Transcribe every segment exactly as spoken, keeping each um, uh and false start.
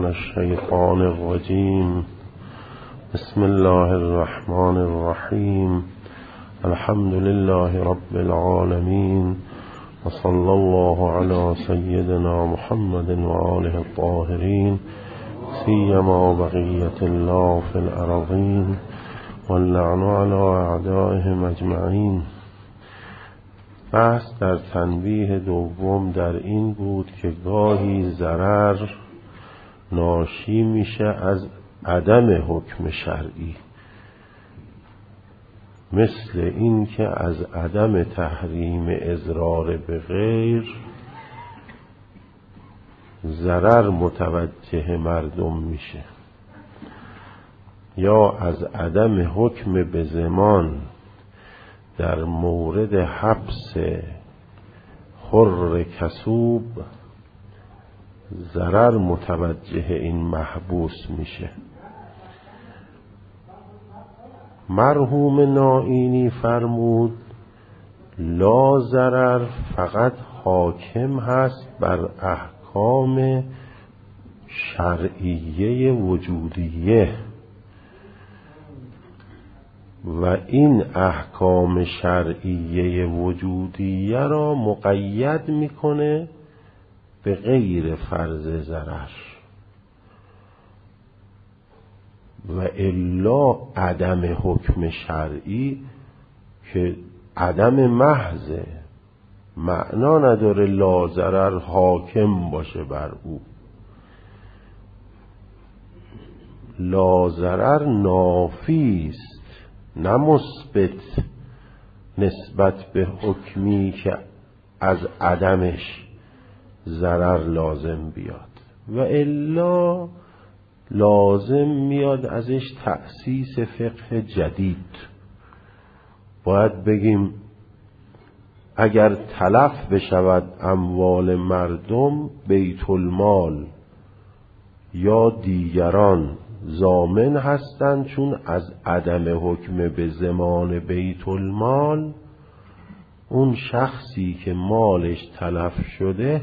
الشیطان الرجیم. بسم الله الرحمن الرحیم. الحمد لله رب العالمین و صلی الله علی سیدنا محمد و آله الطاهرین سیما بقیت الله فی الارضین واللعن علی اعدائهم اجمعین. بحث در تنبیه دوم در این بود که گاهی ضرر ناشی میشه از عدم حکم شرعی، مثل این که از عدم تحریم اضرار به غیر ضرر متوجه مردم میشه، یا از عدم حکم به زمان در مورد حبس حر کسوب ضرر متوجه این محبوس میشه. مرحوم نائینی فرمود لا ضرر فقط حاکم هست بر احکام شرعیه وجودیه و این احکام شرعیه وجودیه را مقید میکنه به غیر فرض ضرر، و الا عدم حکم شرعی که عدم محض معنا نداره لا ضرر حاکم باشه بر او. لا ضرر نافی است نه مثبت نسبت به حکمی که از عدمش ضرر لازم بیاد، و الا لازم میاد ازش تأسیس فقه جدید. باید بگیم اگر تلف بشود اموال مردم، بیت المال یا دیگران ضامن هستند، چون از عدم حکم به زمان بیت المال اون شخصی که مالش تلف شده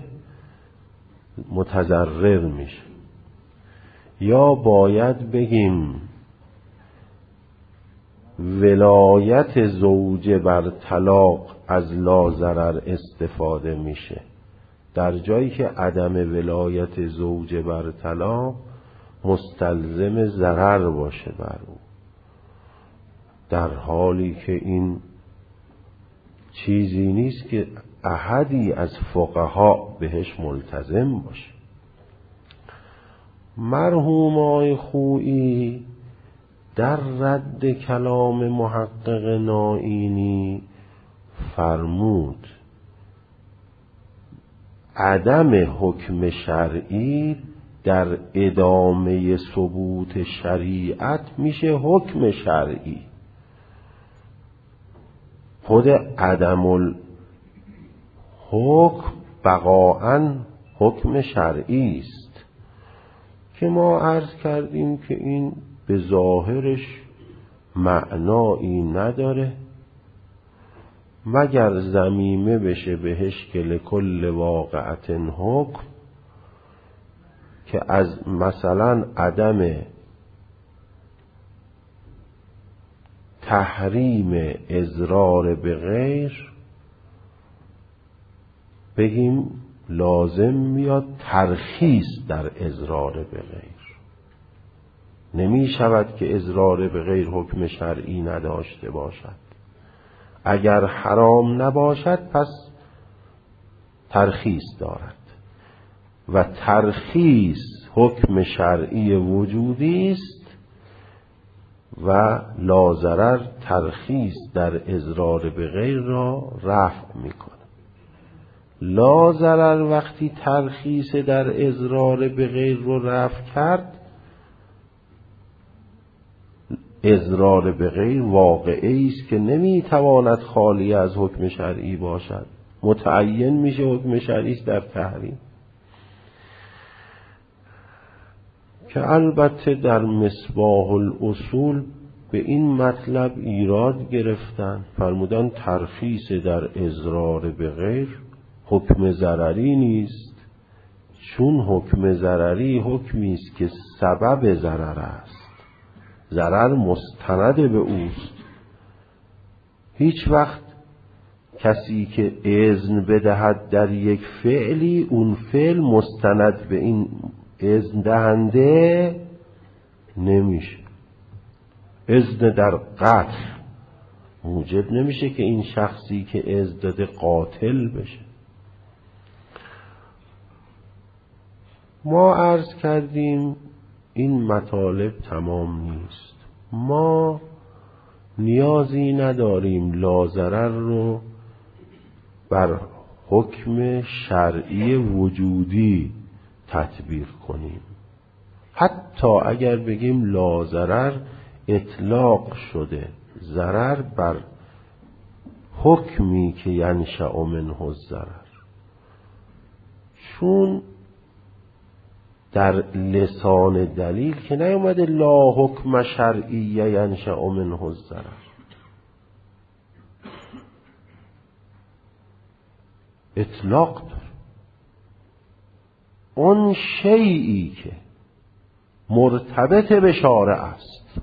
متضرر میشه. یا باید بگیم ولایت زوجه بر طلاق از لا ضرر استفاده میشه، در جایی که عدم ولایت زوجه بر طلاق مستلزم ضرر باشه بر او، در حالی که این چیزی نیست که احدی از فقها بهش ملتزم باشه. مرحوم آقای خویی در رد کلام محقق نائینی فرمود عدم حکم شرعی در ادامه ثبوت شریعت میشه حکم شرعی. خود عدم الحکم بقاءً حکم شرعی است که ما عرض کردیم که این به ظاهرش معنایی نداره مگر ضمیمه بشه بهش که لکل واقعت حکم، که از مثلا عدم تحریم اضرار به غیر بگیم لازم میاد ترخیص در اضرار به غیر. نمی شود که اضرار به غیر حکم شرعی نداشته باشد. اگر حرام نباشد پس ترخیص دارد، و ترخیص حکم شرعی وجودی است و لا ضرر ترخیص در اضرار به غیر را رفع میکنه. لا ضرر وقتی ترخیص در اضرار به غیر رو رفع کرد، اضرار به غیر واقعی است که نمیتواند خالی از حکم شرعی باشد، متعین میشه حکم شرعی در تحریم. که البته در مصباح الاصول به این مطلب ایراد گرفتن، فرمودن ترخیص در اضرار به غیر حکم ضرری نیست، چون حکم ضرری حکمی است که سبب ضرر است، ضرر مستند به اوست. هیچ وقت کسی که اذن بدهد در یک فعلی اون فعل مستند به این اذن دهنده نمیشه. اذن در قتل موجب نمیشه که این شخصی که اذن داده قاتل بشه. ما عرض کردیم این مطالب تمام نیست. ما نیازی نداریم لاضرر رو بر حکم شرعی وجودی تطبیق کنیم. حتی اگر بگیم لاضرر اطلاق شده، ضرر بر حکمی که ینشأ منه الضرر، چون در لسان دلیل که نیومده لا حکم شرعی ینشأ منه الضرر. اطلاق داره. اون شیئی که مرتبط به شارع است،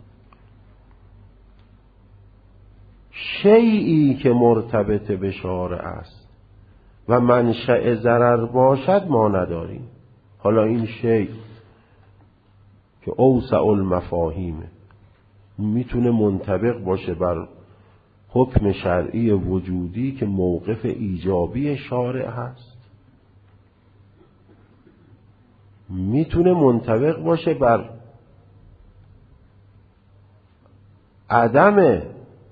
شیئی که مرتبط به شارع است و منشأ ضرر باشد ما نداریم. حالا این شیء که اوسع المفاهیمه میتونه منطبق باشه بر حکم شرعی وجودی که موقف ایجابی شارع هست، میتونه منطبق باشه بر عدم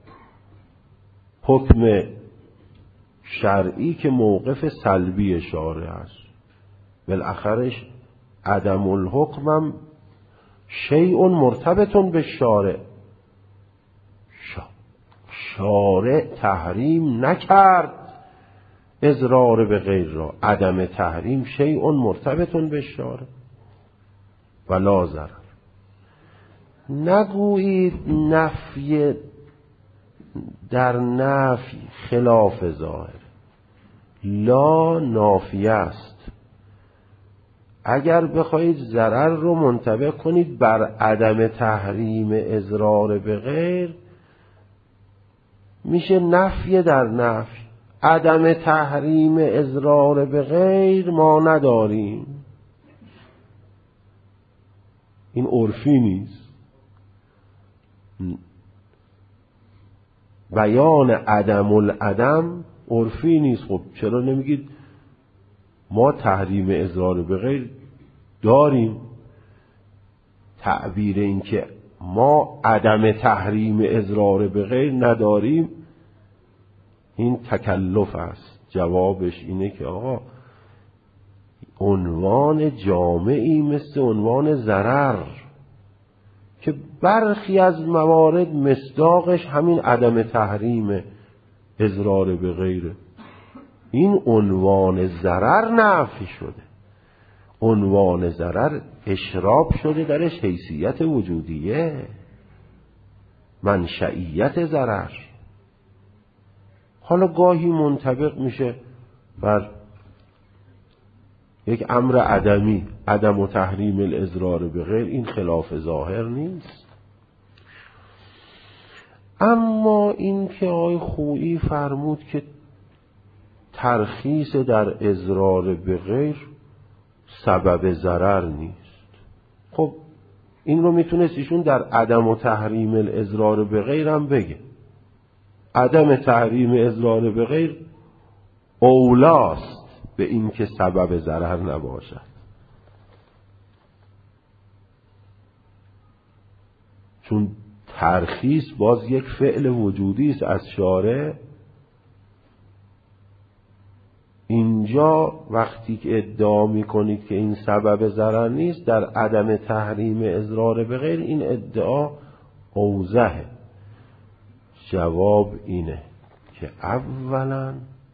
حکم شرعی که موقف سلبی شارع است. بالاخرش عدم الحکمم شیء مرتبط به شارع. شارع تحریم نکرد اضرار به غیر را، عدم تحریم شیء مرتبط به شارع ولا ضرر. نگویید نفی در نفی خلاف ظاهر. لا نافیه است. اگر بخواید ضرر رو منطبق کنید بر عدم تحریم اضرار به غیر، میشه نفی در نفی. عدم تحریم اضرار به غیر ما نداریم. این عرفی نیست. بیان عدم العدم عرفی نیست. خب چرا نمیگید ما تحریم اضرار به غیر داریم؟ تعبیر این که ما عدم تحریم اضرار به غیر نداریم این تکلف است. جوابش اینه که آقا عنوان جامعی مثل عنوان ضرر که برخی از موارد مصداقش همین عدم تحریم اضرار به غیره، این عنوان ضرر نفی شده. عنوان ضرر اشراب شده درش حیثیت وجودیه، منشئیت ضرر. حالا گاهی منطبق میشه بر یک امر عدمی، عدم و تحریم الاضرار به غیر، این خلاف ظاهر نیست. اما این که آقای خویی فرمود که ترخیص در اضرار به غیر سبب ضرر نیست، خب این رو میتونست ایشون در عدم و تحریم الاضرار به غیر هم بگه. عدم تحریم اضرار به غیر اولاست به این که سبب ضرر نباشد، چون ترخیص باز یک فعل وجودی است از شارع. اینجا وقتی که ادعا میکنید که این سبب ضرر نیست در عدم تحریم اضرار به غیر، این ادعا اوضحه. جواب اینه که اولا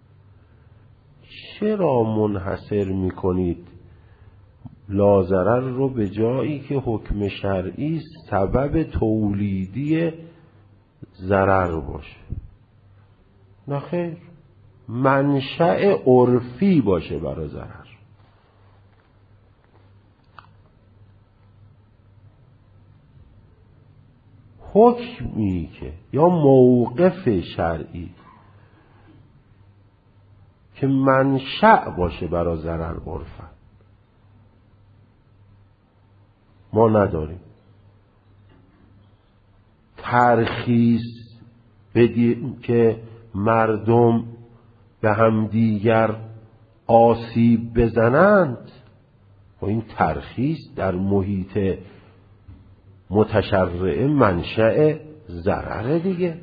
چرا منحصر میکنید لاضرر رو به جایی که حکم شرعی سبب تولیدی ضرر باشه؟ نه خیر، منشأ عرفی باشه برای ضرر. حکمی که یا موقف شرعی که منشأ باشه برای ضرر عرفن ما نداریم. ترخیص بدیم که مردم به هم دیگر آسیب بزنند و این ترخیص در محیط متشرع منشأ ضرر دیگه.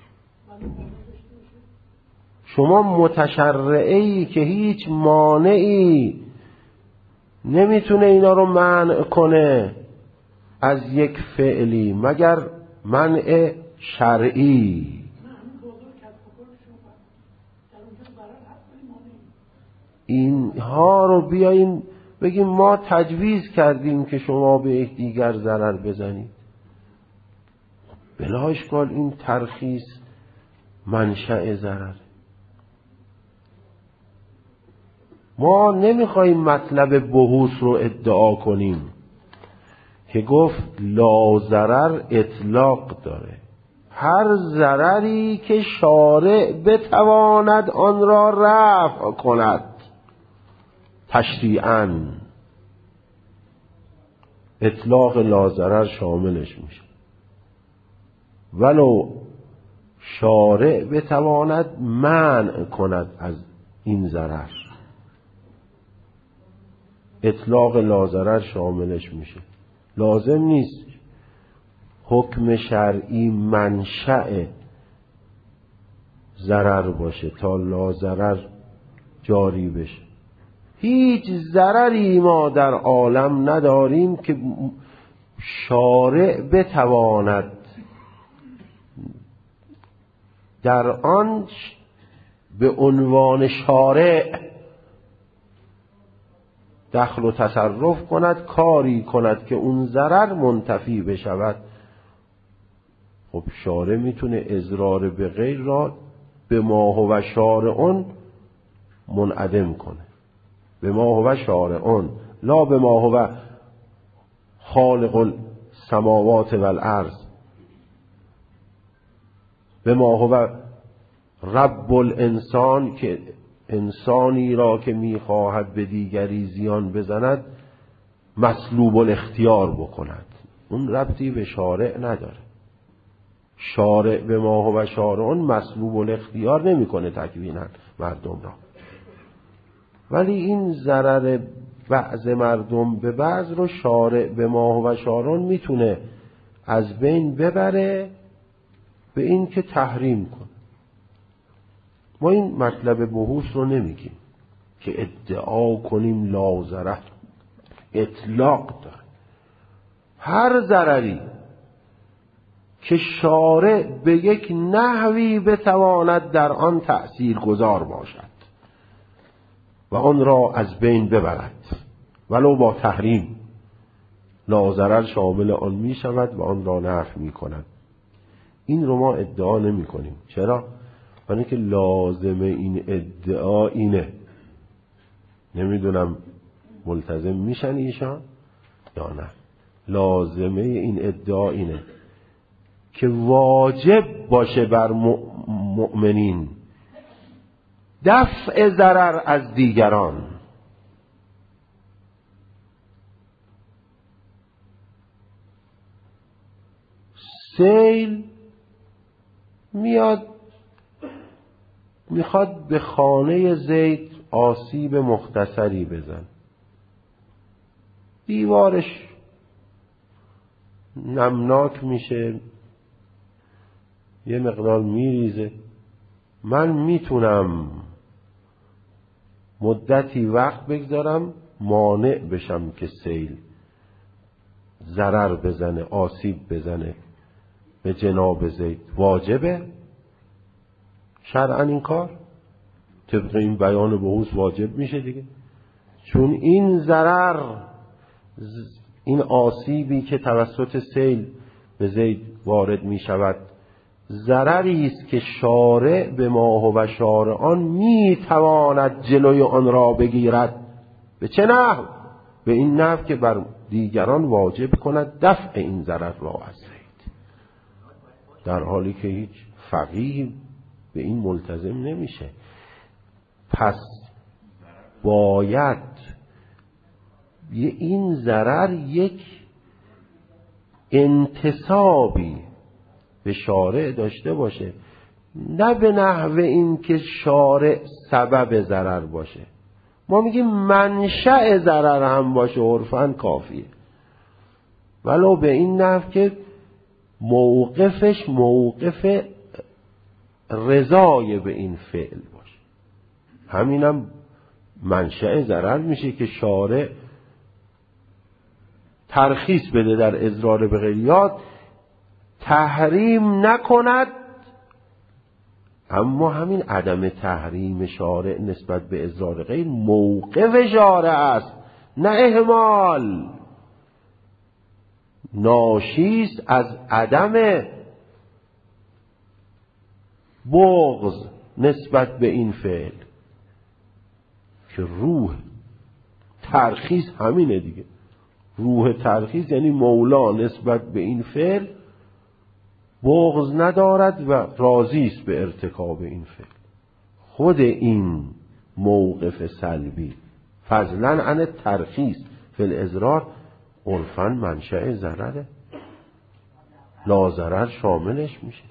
شما متشرعی که هیچ مانعی نمیتونه اینا رو منع کنه از یک فعلی مگر منع شرعی. اینها رو بیاییم بگیم ما تجویز کردیم که شما به یکدیگر ضرر بزنید، بلا اشکال این ترخیص منشأ ضرر. ما نمیخوایم مطلب بحوث رو ادعا کنیم که گفت لا ضرر اطلاق داره، هر ضرری که شارع بتواند آن را رفع کند تشریعاً اطلاق لا ضرر شاملش میشه. ولو شارع بتواند منع کند از این ضرر اطلاق لا ضرر شاملش میشه. لازم نیست حکم شرعی منشأ ضرر باشه تا لا ضرر جاری بشه. هیچ ضرری ما در عالم نداریم که شارع بتواند در آن به عنوان شارع دخل و تصرف کند، کاری کند که اون ضرر منتفی بشود. خب شارع میتونه اضرار به غیر را به ما هو شارعون منعدم کنه، به ما هو شارعون لا به ما هو خالق السماوات والارض، به ما هو رب الانسان که انسانی را که میخواهد به دیگری زیان بزند مسلوب الاختیار بکند. اون ربطی به شارع نداره. شارع به ما هو شارعون مسلوب الاختیار نمیکنه تکوینا مردم را، ولی این ضرر بعض مردم به بعض رو شارع به ما هو شارعون میتونه از بین ببره به این که تحریم کنه. ما این مطلب بحوث رو نمیگیم که ادعا کنیم لا ضرر اطلاق داره. هر ضرری که شارع به یک نحوی بتواند در آن تأثیر گذار باشد و آن را از بین ببرد ولو با تحریم، لا ضرر شامل آن می شود و آن را نفی می کند. این رو ما ادعا نمی کنیم. چرا؟ برای که لازم این ادعا اینه. نمیدونم ملتزم میشن ایشان یا نه. لازمه این ادعا اینه که واجب باشه بر مؤمنین دفع ضرر از دیگران. سیل میاد میخواد به خانه زید آسیب مختصری بزن، دیوارش نمناک میشه، یه مقدار میریزه. من میتونم مدتی وقت بگذارم مانع بشم که سیل ضرر بزنه، آسیب بزنه به جناب زید. واجبه شرعاً این کار؟ طبق این بیان بحوث واجب میشه دیگه، چون این ضرر، این آسیبی که توسط سیل به زید وارد میشود ضرری است که شارع به ما هو شارعان میتواند جلوی آن را بگیرد. به چه نحو؟ به این نحو که بر دیگران واجب کند دفع این ضرر را از زید. در حالی که هیچ فقیه به این ملتزم نمیشه. پس باید این ضرر یک انتسابی به شارع داشته باشه، نه به نحو این که شارع سبب ضرر باشه. ما میگیم منشأ ضرر هم باشه عرفاً کافیه، ولو به این نحو که موقفش موقف رضای به این فعل باشه. همینم منشأ ضرر میشه که شارع ترخیص بده در اضرار به غیریات، تحریم نکند، اما همین عدم تحریم شارع نسبت به اضرار غیر موقف شارع است، نه اهمال. ناشیست از عدم بغض نسبت به این فعل که روح ترخیص همینه دیگه. روح ترخیص یعنی مولا نسبت به این فعل بغض ندارد و راضی است به ارتکاب این فعل. خود این موقف سلبی فضلا عن ترخیص فی الاضرار عرفاً منشأ ضرره، لا ضرر شاملش میشه.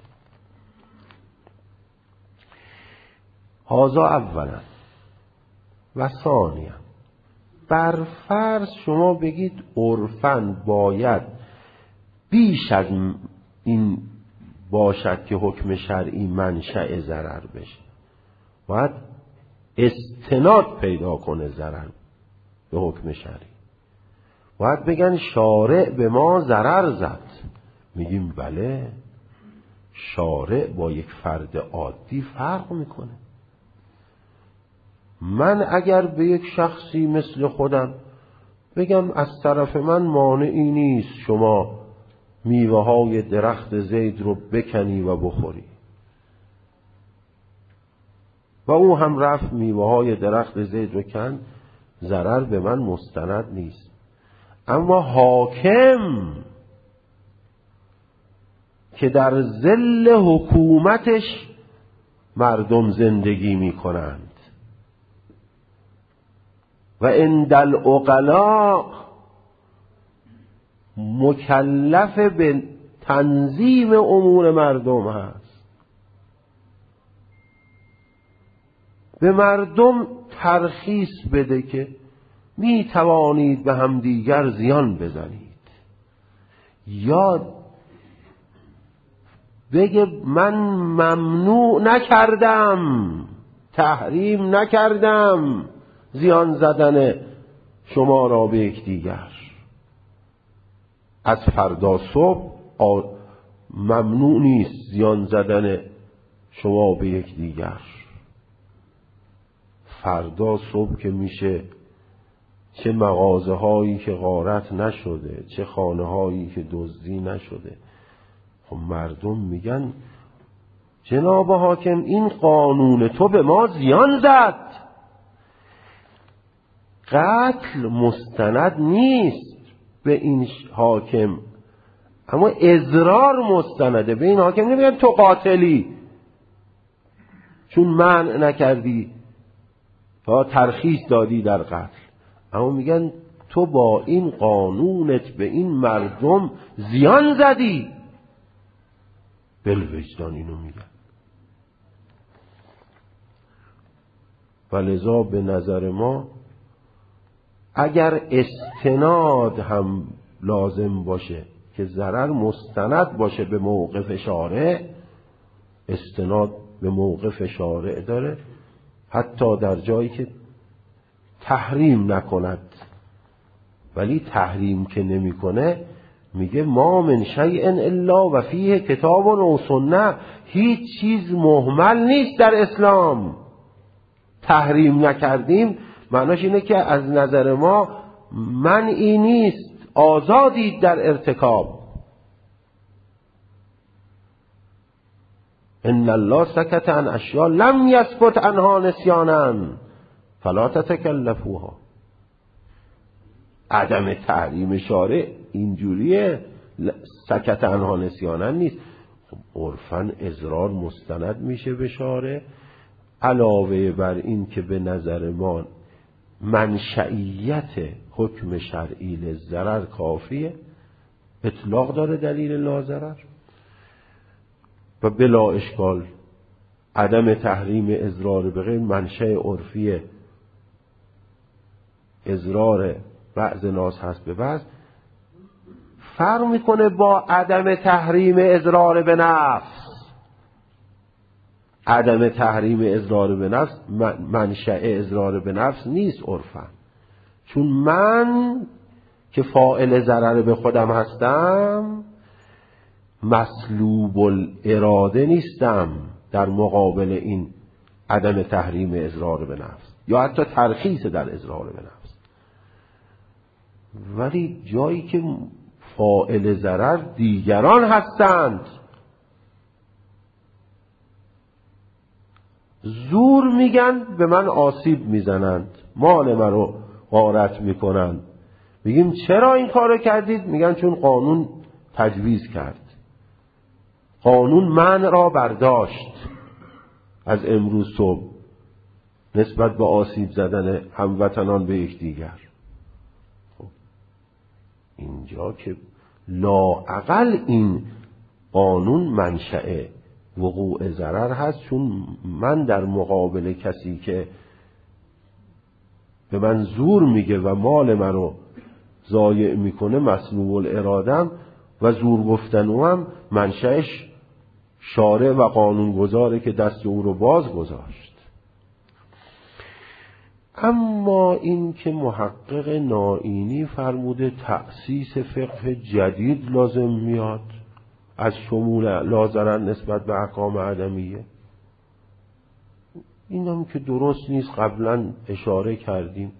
هذا اولا و ثانیا، بر فرض شما بگید عرفاً باید بیش از این باشد که حکم شرعی منشأ ضرر بشه، باید استناد پیدا کنه ضرر به حکم شرعی. باید بگن شارع به ما ضرر زد، میگیم بله، شارع با یک فرد عادی فرق میکنه. من اگر به یک شخصی مثل خودم بگم از طرف من مانعی نیست شما میوه های درخت زید رو بکنی و بخوری، و او هم رفت میوه های درخت زید رو کن، ضرر به من مستند نیست. اما حاکم که در ظل حکومتش مردم زندگی می کنند و عند العقلاء مکلف به تنظیم امور مردم هست، به مردم ترخیص بده که می توانید به هم دیگر زیان بزنید، یا بگه من ممنوع نکردم، تحریم نکردم زیان زدن شما را به یک دیگر، از فردا صبح ممنوع نیست زیان زدن شما به یک دیگر. فردا صبح که میشه چه مغازه هایی که غارت نشده، چه خانه هایی که دزدی نشده، خب مردم میگن جناب حاکم این قانون تو به ما زیان زد. قتل مستند نیست به این حاکم، اما اضرار مستنده. به این حاکم نمیگن تو قاتلی چون منع نکردی تا ترخیص دادی در قتل، اما میگن تو با این قانونت به این مردم زیان زدی. بالوجدان اینو میگن. ولذا به نظر ما اگر استناد هم لازم باشه که ضرر مستند باشه به موقف شارع، استناد به موقف شارع داره، حتی در جایی که تحریم نکند. ولی تحریم که نمی کنه میگه ما من شیء الا و فیه کتاب و سنه، هیچ چیز مهمل نیست در اسلام. تحریم نکردیم معناش اینه که از نظر ما منعی نیست، آزادید در ارتکاب. ان الله سکت عن اشیاء لم یسکت عنها نسیانا فلا تتکلفوها. عدم تحریم شارع اینجوریه، سکت عنها نسیانا نیست. عرفاً اضرار مستند میشه به شارع، علاوه بر این که به نظر ما منشئیت حکم شرعی للضرر کافیه، اطلاق داره دلیل لاضرر و بلا اشکال عدم تحریم اضرار به غیر منشأ عرفی اضرار بعض ناس هست به بعض. فرق میکنه با عدم تحریم اضرار به نفس. عدم تحریم اضرار به نفس منشأ اضرار به نفس نیست عرفاً، چون من که فاعل ضرر به خودم هستم مسلوب الاراده نیستم در مقابل این عدم تحریم اضرار به نفس یا حتی ترخیص در اضرار به نفس. ولی جایی که فاعل ضرر دیگران هستند، زور میگن به من آسیب میزنند، مال من رو غارت میکنند، میگیم چرا این کارو کردید؟ میگن چون قانون تجویز کرد، قانون من را برداشت از امروز صبح نسبت به آسیب زدن هموطنان به یکدیگر. خب اینجا که لااقل این قانون منشأ وقوع ضرر هست، چون من در مقابل کسی که به من زور میگه و مال من رو ضایع میکنه مسلوب الارادم و زور گفتن او هم منشأش شارع و قانونگذاره که دست او رو باز گذاشت. اما این که محقق نائینی فرموده تأسیس فقه جدید لازم میاد از شمول لاضرر نسبت به احکام عدمیه، این هم که درست نیست. قبلا اشاره کردیم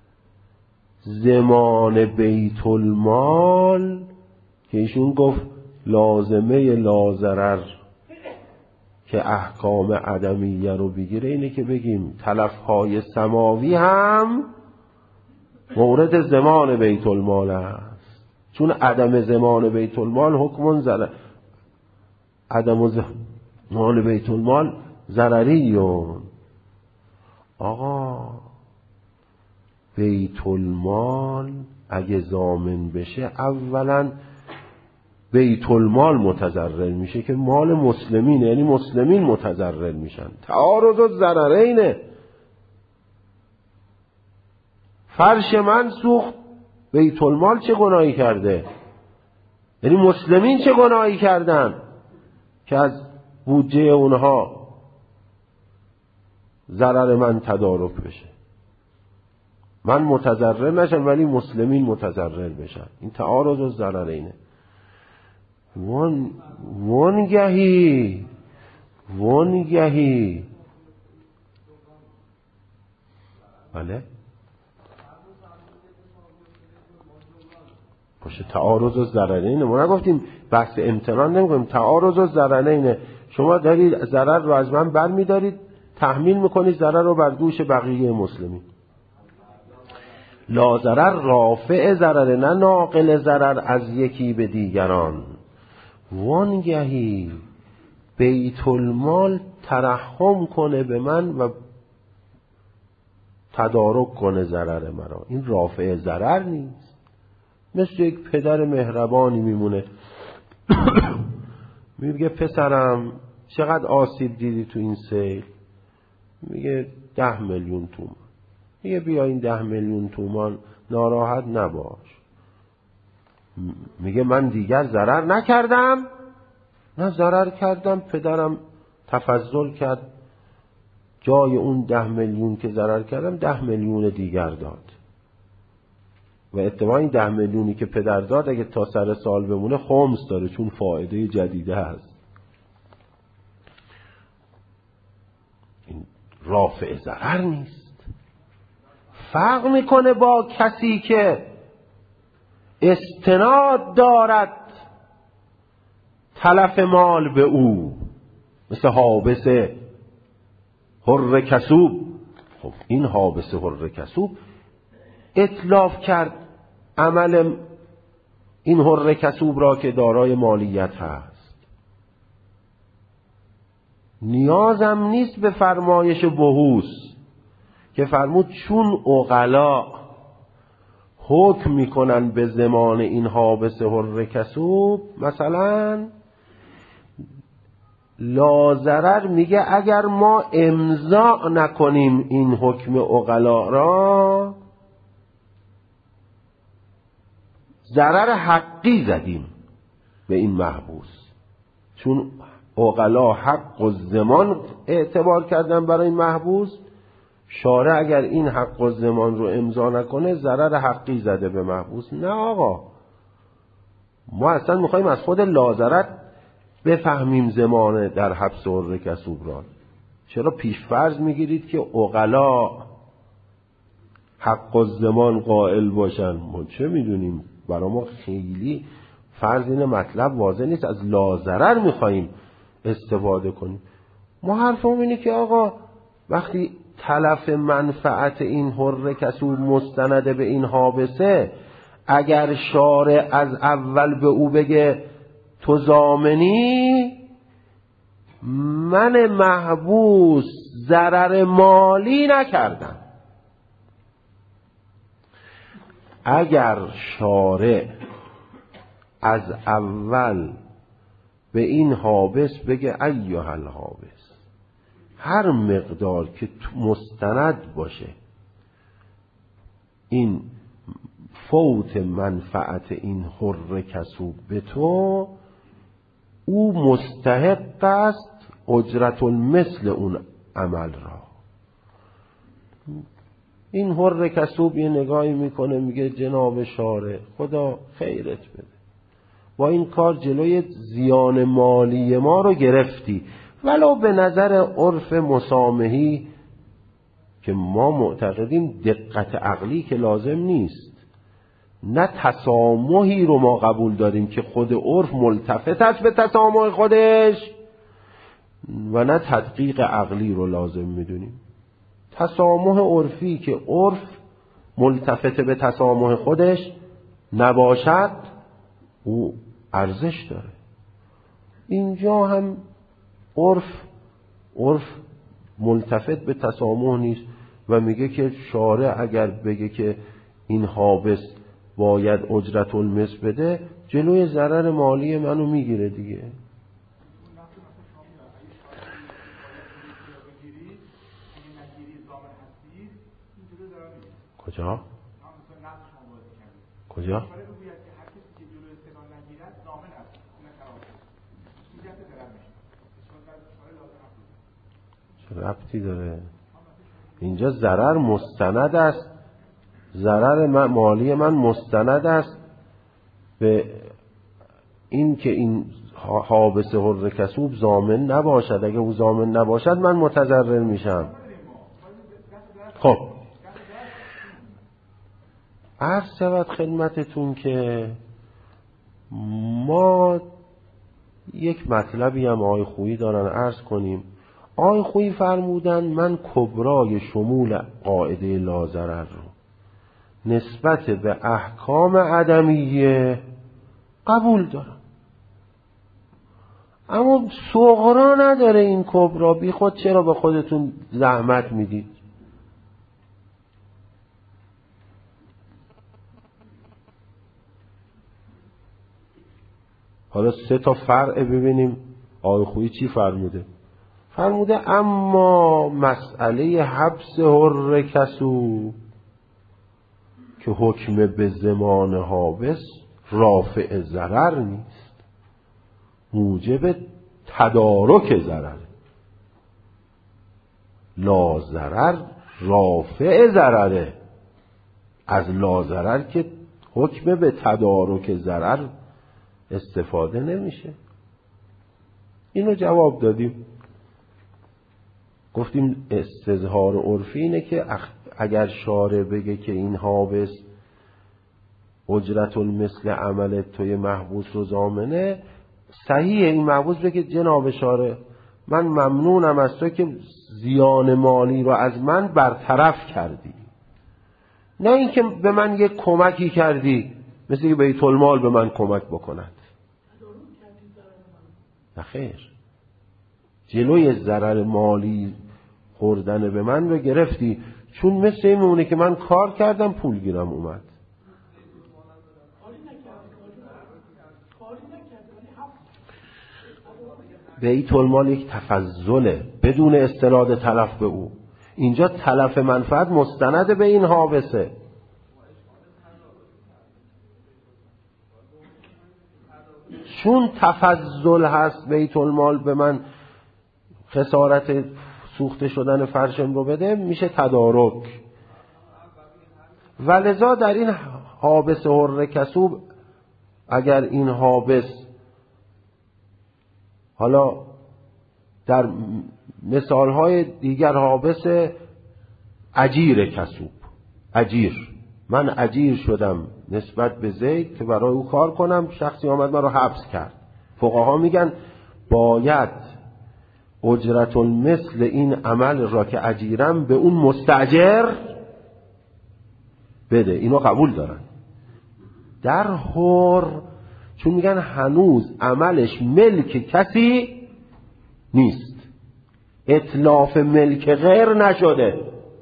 زمان بیت المال که ایشون گفت لازمه لاضرر که احکام عدمیه رو بگیره اینه که بگیم تلفهای سماوی هم مورد زمان بیت المال است، چون عدم زمان بیت المال حکم ضرر، عدم زمان بیت المال ضرریون. آقا بیت المال اگه ضامن بشه اولا بیت المال متضرر میشه که مال مسلمین، یعنی مسلمین متضرر میشن. تعارض الضررین، فرش من سوخت، بیت المال چه گناهی کرده؟ یعنی مسلمین چه گناهی کردن که از بودجه اونها ضرر من تدارک بشه؟ من متضرر نشم ولی مسلمین متضرر بشن. این تعارض الضررینه. وان وانگهی وانگهی بله باشه. تعارض الضررین ما نگفتیم بحث امتنان نمیگیم، تعارض الضررین. شما دارید ضرر رو از من بر میدارید تحمیل میکنید ضرر رو بر دوش بقیه مسلمین. لا ضرر رافع ضرر، نه ناقل ضرر از یکی به دیگران. وانگهی بیت المال ترحم کنه به من و تدارک کنه ضرر مرا، این رافع ضرر نیست. مثل یک پدر مهربانی میمونه میگه پسرم چقدر آسیب دیدی تو این سیل؟ میگه ده میلیون تومان. میگه بیا این ده میلیون تومان ناراحت نباش. میگه من دیگر ضرر نکردم؟ نه ضرر کردم، پدرم تفضل کرد جای اون ده میلیون که ضرر کردم ده میلیون دیگر داد و اتفاقا این ده میلیونی که پدر داد اگه تا سر سال بمونه خمس داره چون فایده جدیده هست. این رافع ضرر نیست. فرق میکنه با کسی که استناد دارد تلف مال به او، مثل حابس حر کسوب. خب این حابس حر کسوب اتلاف کرد عمل این حر کسوب را که دارای مالیت هست. نیازم نیست به فرمایش بهوس که فرمود چون عقلا حکم میکنن به زمان این حابس حر کسوب، مثلا لاضرر میگه اگر ما امضا نکنیم این حکم عقلا را ضرر حقی زدیم به این محبوس، چون عقلا حق و زمان اعتبار کردن برای این محبوس، شارع اگر این حق و زمان رو امضا نکنه ضرر حقی زده به محبوس. نه آقا، ما اصلا میخواییم از خود لاضرر بفهمیم زمان در حبس حر کسوب را. چرا پیشفرض میگیرید که عقلا حق و زمان قائل باشن؟ ما چه میدونیم، برای ما خیلی فرض این مطلب واضح نیست، از لاضرر میخواییم استفاده کنیم. ما حرفمون اینه که آقا وقتی تلف منفعت این حر کسوب مستنده به این حابسه، اگر شارع از اول به او بگه تو ضامنی، من محبوس ضرر مالی نکردم، اگر شارع از اول به این حابس بگه ایها الحابس هر مقدار که مستند باشه این فوت منفعت این حر کسوب به تو، او مستحق است اجرت المثل اون عمل را. این حر کسوب یه نگاهی میکنه میگه جناب شارع خدا خیرت بده، با این کار جلوی زیان مالی ما رو گرفتی، ولو به نظر عرف مسامحی که ما معتقدیم دقت عقلی که لازم نیست، نه تسامحی رو ما قبول داریم که خود عرف ملتفت است به تسامح خودش، و نه تدقیق عقلی رو لازم میدونیم. تسامح عرفی که عرف ملتفت به تسامح خودش نباشد او ارزش داره. اینجا هم عرف عرف ملتفت به تسامح نیست و میگه که شارع اگر بگه که این حابس باید اجرت المثل بده، جلوی ضرر مالی منو میگیره دیگه. کجا؟ کجا؟ چه ربطی داره؟ اینجا ضرر مستند است، ضرر مالی من مستند است به این که این حابس حر کسوب ضامن نباشد. اگه او ضامن نباشد من متضرر میشم. خب عرض شود خدمتتون که ما یک مطلبی هم آقای خویی دارن عرض کنیم. آقای خویی فرمودن من کبرای شمول قاعده لاضرر رو نسبت به احکام عدمیه قبول دارم، اما صغرا نداره این کبرا. بی خود چرا به خودتون زحمت میدید؟ حالا سه تا فرع ببینیم آقای خویی چی فرموده. فرموده اما مسئله حبس حر کسوب که حکم به زمان حابس رافع ضرر نیست، موجب تدارک ضرر. لا ضرر رافع ضرره، از لا ضرر که حکم به تدارک ضرر استفاده نمیشه. اینو جواب دادیم، گفتیم استظهار عرفی اینه که اگر شارع بگه که این حابس اجرت المثل عمل توی محبوس رو ضامنه، صحیح این محبوس بگه جناب شارع من ممنونم از تو که زیان مالی رو از من برطرف کردی، نه اینکه به من یک کمکی کردی مثل که بیت المال به من کمک بکند. نه خیر، جلوی ضرر مالی خوردن به من رو گرفتی، چون مثل این میمونه که من کار کردم پول گیرم اومد. بیت المال یک تفضله بدون استناد تلف به او. اینجا تلف منفعت مستند به این حابسه. چون تفضل هست بیت المال به من خسارت سوخته شدن فرشم رو بده، میشه تدارک. ولذا در این حابس حر کسوب، اگر این حابس حالا در مثالهای دیگر حابس اجیر کسوب، اجیر، من اجیر شدم نسبت به زید که برای او کار کنم، شخصی آمد من رو حبس کرد. فقها میگن باید اجرت المثل این عمل را که اجیرم به اون مستاجر بده. اینو قبول دارن. در حر چون میگن هنوز عملش ملک کسی نیست، اتلاف ملک غیر نشده.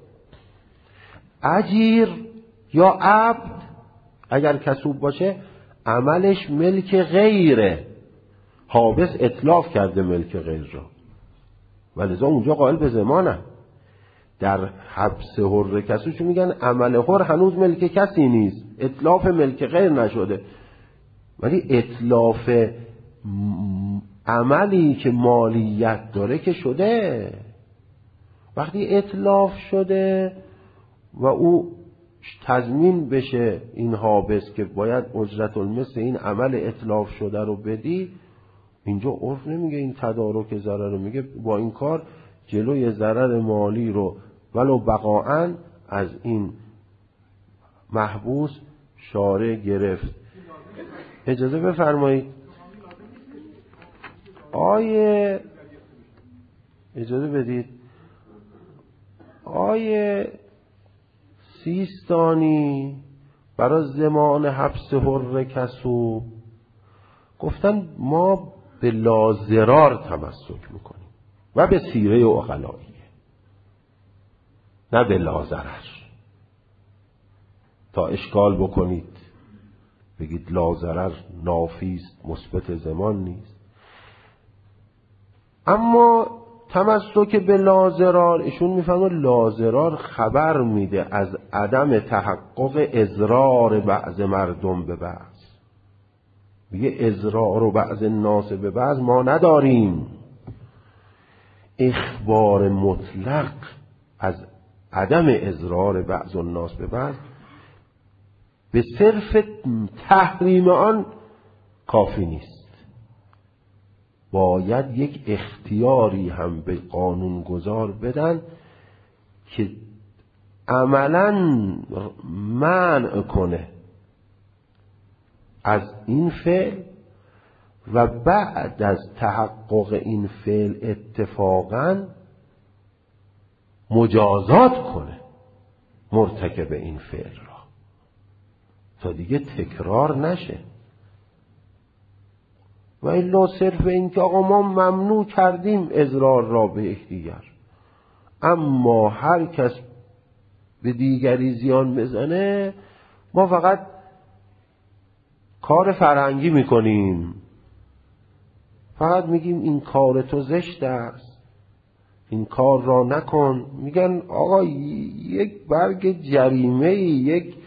اجیر یا عبد اگر کسوب باشه عملش ملک غیره، حابس اتلاف کرده ملک غیر را، ولذا اونجا قائل به ضمانه. در حبس حر کسوب چون میگن عمل حر هنوز ملک کسی نیست، اتلاف ملک غیر نشده، ولی اتلاف عملی که مالیت داره که شده. وقتی اتلاف شده و او تضمین بشه این حابس که باید اجرت المثل این عمل اتلاف شده رو بدی، اینجا عرف نمیگه این تدارک ضرر رو، میگه با این کار جلوی ضرر مالی رو ولو بقاعاً از این محبوس شارع گرفت. اجازه بفرمایید آیه اجازه بدید آیه سیستانی برای زمان حبس حر کسوب گفتن ما به لازرار تمسک میکنیم و به سیره عقلاییه، نه به لازرر. تا اشکال بکنید بگید لازرر نافیست، مثبت زمان نیست. اما تمسک به لازرار، ایشون میفهمه لازرار خبر میده از عدم تحقق ازرار بعض مردم به بعض. میگه ازرار و بعض الناس به بعض ما نداریم. اخبار مطلق از عدم ازرار بعض الناس به بعض به صرف تحریم آن کافی نیست. باید یک اختیاری هم به قانون گذار بدن که عملاً منع کنه از این فعل و بعد از تحقق این فعل اتفاقاً مجازات کنه مرتکب این فعل را، تا دیگه تکرار نشه. و الا صرف این که آقا ما ممنوع کردیم ازرار را به یکدیگر، اما هر کس به دیگری زیان بزنه ما فقط کار فرهنگی میکنیم، فقط میگیم این کار تو زشت است، این کار را نکن. میگن آقا یک برگ جریمه، یک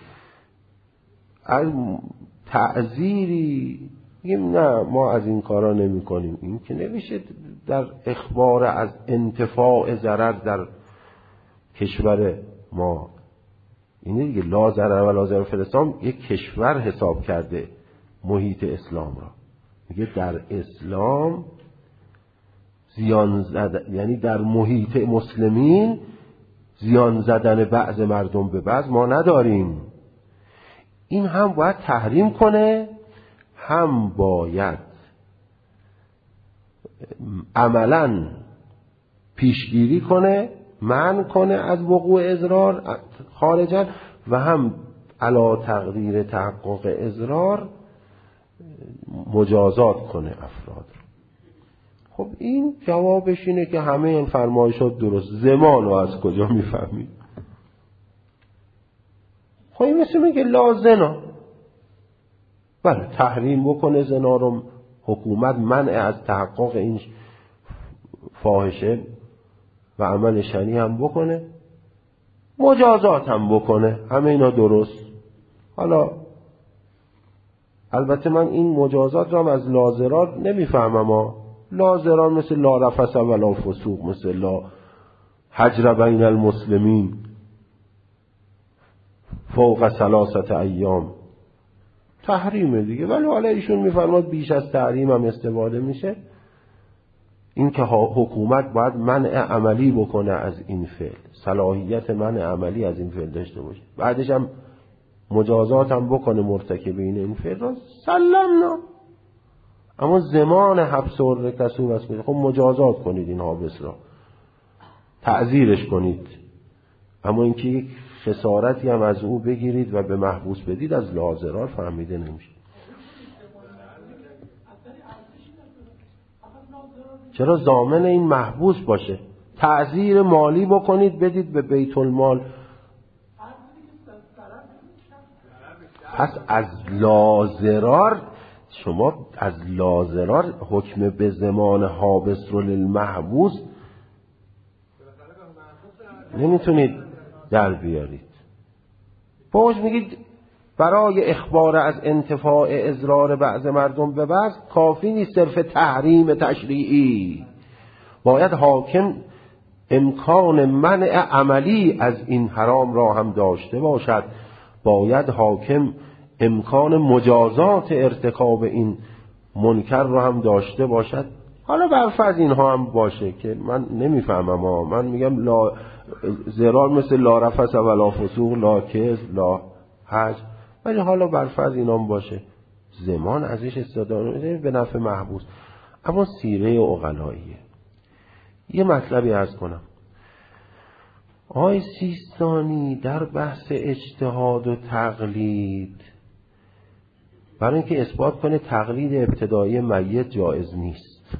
تعزیری، میگیم نه ما از این کارا نمی کنیم. این که نمیشه در اخبار از انتفاع ضرر در کشور ما. اینه دیگه لا ضرر و لا ضرر فی الاسلام یک کشور حساب کرده محیط اسلام را. میگه در اسلام زیان زدن، یعنی در محیط مسلمین زیان زدن بعض مردم به بعض ما نداریم. این هم باید تحریم کنه، هم باید عملاً پیشگیری کنه، منع کنه از وقوع ازرار خارجاً، و هم علی تقدیر تحقق ازرار مجازات کنه افراد. خب این جوابش اینه که همه این فرمایشات درست. زمان رو از کجا میفهمید؟ خب این مثل میگه لا زنا، بله تحریم بکنه زنا رو حکومت، منع از تحقق این فاحشه و عمل شنی هم بکنه، مجازات هم بکنه، همه اینا درست. حالا البته من این مجازات رو هم از لازرار نمیفهمم ها. لازرار مثل لا رفث ولا فسوق، مثل لا حجر بین المسلمین فوق ثلاثه ایام، تحریمه دیگه. ولی حالا ایشون میفرماد بیش از تحریم هم استفاده میشه. این که حکومت باید منع عملی بکنه از این فعل، صلاحیت منع عملی از این فعل داشته باشه، بعدش هم مجازات هم بکنه مرتکب این فعل را، سلمنا. اما زمان حبس و رکسوب است، خب مجازات کنید این حابس را، تعزیرش کنید، اما اینکه یک خسارتی هم از او بگیرید و به محبوس بدید از لازرار فهمیده نمیشه. چرا ضامن این محبوس باشه؟ تعزیر مالی بکنید بدید به بیت المال. پس از لازرار، شما از لازرار حکم به زمان حابس رو للمحبوس نمیتونید در بیارید. باش میگید برای اخبار از انتفاع اضرار بعض مردم به بعض کافی نیست صرف تحریم تشریعی، باید حاکم امکان منع عملی از این حرام را هم داشته باشد، باید حاکم امکان مجازات ارتکاب این منکر را هم داشته باشد. حالا برفرض اینها هم باشه که من نمیفهمم ها، من میگم لا ضرار مثل لا رفث ولا فسوق، لا کذب، لا حج، ولی حالا برفرض اینا هم باشه، زمان ازش استفاده به نفع محبوس. اما سیره عقلاییه. یه مطلبی عرض کنم، آقای سیستانی در بحث اجتهاد و تقلید برای اینکه اثبات کنه تقلید ابتدایی میت جایز نیست،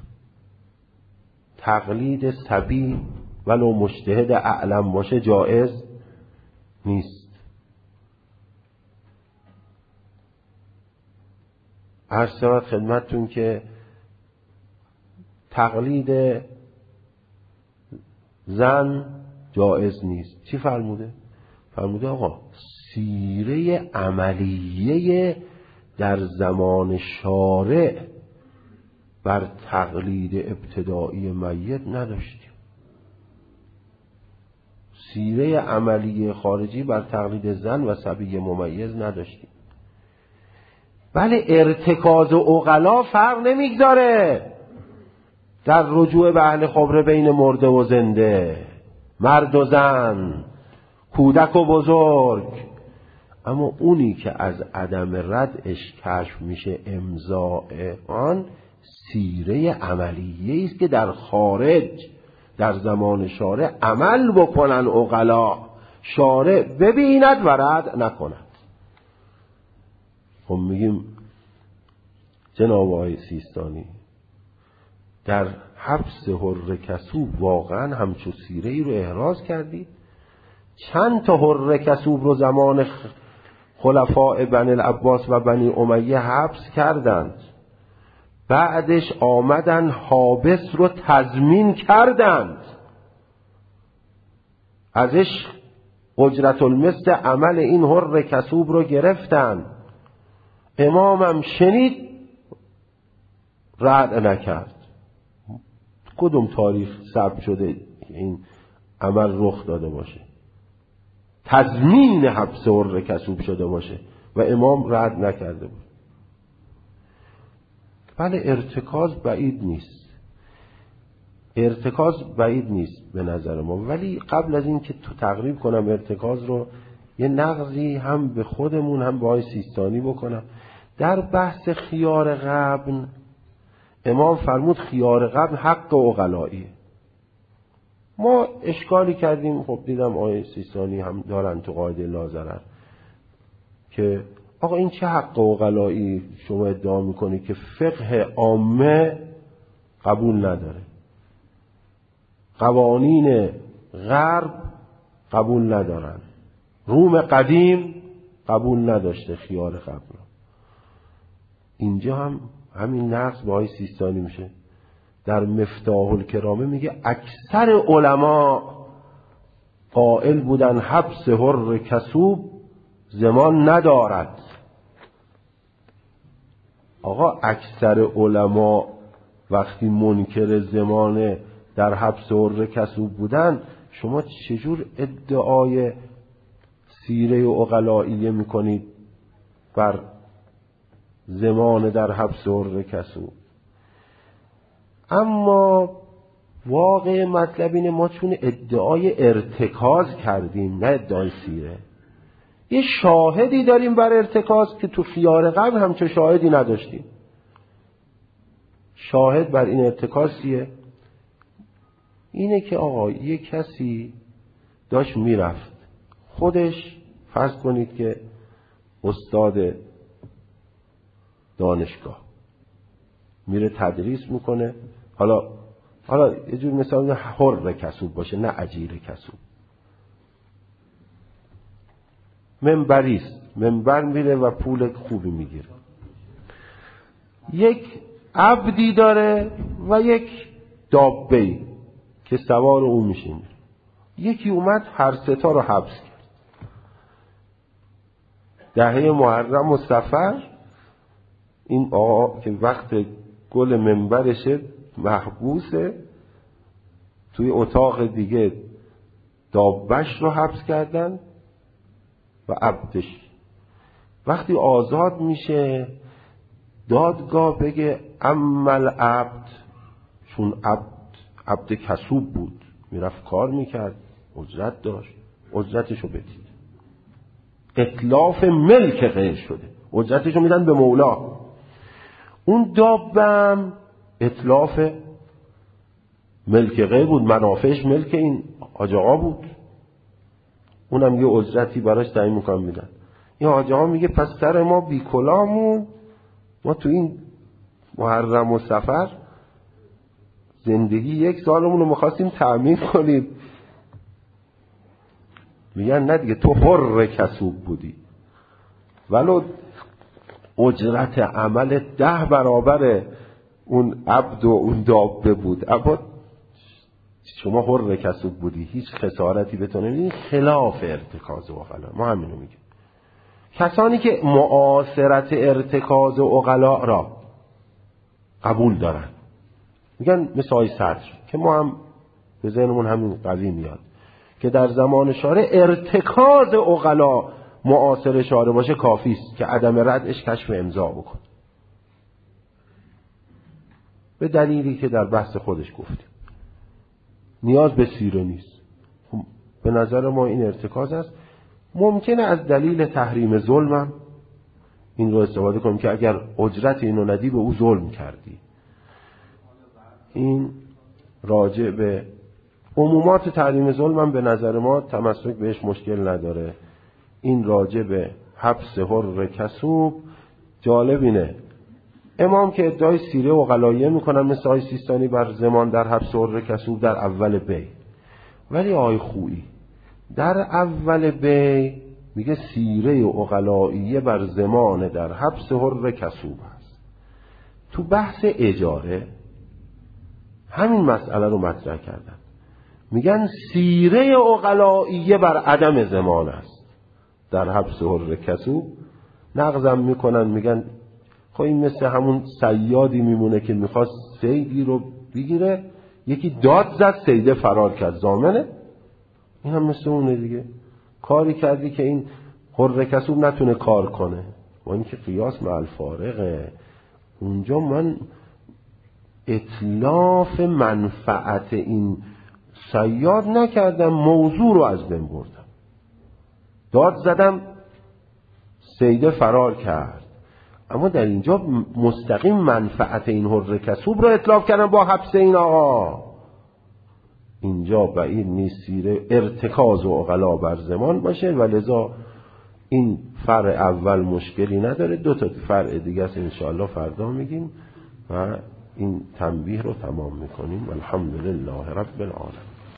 تقلید صبی ولو مجتهد اعلم باشه جایز نیست. عرض شود خدمتتون که تقلید زن جایز نیست. چی فرموده؟ فرموده آقا سیره عملیه در زمان شارع بر تقلید ابتدایی میت نداشتیم، سیره عملی خارجی بر تقلید زن و صبی ممیز نداشتیم. بله ارتکاز و عقلا فرق نمیگذاره در رجوع به اهل خبره بین مرده و زنده، مرد و زن، کودک و بزرگ، اما اونی که از عدم ردش کشف میشه امضاء آن سیره عملیه است که در خارج در زمان شارع عمل بکنن عقلا، شارع ببیند و رد نکند. خب میگیم جناب آقای سیستانی در حبس حر کسوب واقعا همچو سیره ای رو احراز کردید؟ چند تا حر کسوب رو زمان خلفاء بنی العباس و بنی امیه حبس کردند، بعدش آمدن حابس رو تضمین کردند، ازش اجرت المثل عمل این حر کسوب رو گرفتند، امامم شنید رد نکرد. کدوم تاریخ ثبت شده این عمل رخ داده باشه، تضمین حبس حر کسوب شده باشه و امام رد نکرده بود؟ بله ارتکاز بعید نیست، ارتکاز بعید نیست به نظر ما، ولی قبل از این که تو تقریب کنم ارتکاز رو یه نقضی هم به خودمون هم به آقای سیستانی بکنم. در بحث خیار غبن امام فرمود خیار غبن حق عقلاییه. ما اشکالی کردیم، خب دیدم آقای سیستانی هم دارن تو قاعده لاضرر که آقا این چه حق عقلایی شما ادعا میکنی که فقه عامه قبول نداره، قوانین غرب قبول ندارن، روم قدیم قبول نداشته خیار قبل. اینجا هم همین نقص با آقای سیستانی میشه. در مفتاح الکرامه میگه اکثر علما قائل بودن حبس حر کسوب زمان ندارد. آقا اکثر علما وقتی منکر زمان در حبس حر کسوب بودن، شما چجور ادعای سیره عقلائیه میکنید بر زمان در حبس حر کسوب؟ اما واقع مطلب اینه ما چون ادعای ارتکاز کردیم نه ادعای سیره، یه شاهدی داریم بر ارتکاز که تو خیار قبل همچه شاهدی نداشتیم. شاهد بر این ارتکاز چیه؟ اینه که آقا یه کسی داشت میرفت، خودش فرض کنید که استاد دانشگاه میره تدریس میکنه، حالا حالا یه جور مثلا حر کسوب باشه نه اجیر کسوب، منبریست، منبر میره و پول خوبی میگیره. یک عبدی داره و یک دابه‌ای که سوار اون میشین. یکی اومد هر ستا رو حبس کرد. دهه محرم و صفر این آقا که وقت گل منبرشه محبوسه، توی اتاق دیگه دابش رو حبس کردن و عبدش. وقتی آزاد میشه دادگاه بگه عمل عبد، چون عبد عبد کسوب بود، میرفت کار میکرد، اجرت داشت، اجرتشو بدید. اتلاف ملک غیر شده، اجرتشو میدن به مولا. اون دابم اتلاف ملک غیر بود، منافعش ملک این حاج آقا بود، اونم یه اجرتی براش تعیین میکنن میدن. این حاج آقا میگه پس سر ما بی کلامون، ما تو این محرم و صفر زندگی یک سالمون رو میخواستیم تأمین کنیم. میگن نه دیگه، تو حر کسوب بودی، ولو اجرت عمل ده برابر اون عبد و اون دابه بود، اما شما حر کسوب بودی، هیچ خسارتی بتونه. این خلاف ارتکاز عقلا. ما همینو میگیم. کسانی که معاصرت ارتکاز عقلا را قبول دارن میگن مثل آقای صدر که ما هم به ذهنمون همین قضیه میاد که در زمان شارع ارتکاز عقلا معاصر شارع باشه کافی است که عدم ردش کشف امضا بکن، به دلیلی که در بحث خودش گفتیم نیاز به سیره نیست. به نظر ما این ارتکاز است. ممکنه از دلیل تحریم ظلمم این رو استفاده کنیم که اگر اجرت اینو ندی به او ظلم کردی. این راجع به عمومات تحریم ظلمم به نظر ما تمسک بهش مشکل نداره. این راجع به حبس حر کسوب جالب اینه، امام که ادعای سیره و غلایه میکنن مثل آقای سیستانی بر زمان در حبس حر کسوب در اول بی، ولی آقای خویی در اول بی میگه سیره و غلایه بر زمان در حبس حر کسوب هست. تو بحث اجاره همین مسئله رو مطرح کردن، میگن سیره عقلائیه بر عدم زمان است در حبس حر کسوب. نقضم میکنن میگن خب این مثل همون صیادی میمونه که میخواست صیدی رو بگیره، یکی داد زد صیده فرار کرد، ضامنه؟ این هم مثل اونه دیگه، کاری کردی که این حر کسوب نتونه کار کنه. و این که قیاس مع الفارقه. اونجا من اتلاف منفعت این صیاد نکردم، موضوع رو از بین بردم، داد زدم صیده فرار کرد، اما در اینجا مستقیم منفعت این حر کسوب رو اتلاف کردم با حبس این آقا. اینجا بعید نیست سیره ارتکاز و عقلا بر زمان باشه و لذا این فرع اول مشکلی نداره. دو تا فرع دیگه است انشاءالله فردا میگیم و این تنبیه رو تمام میکنیم. الحمدلله رب العالمین.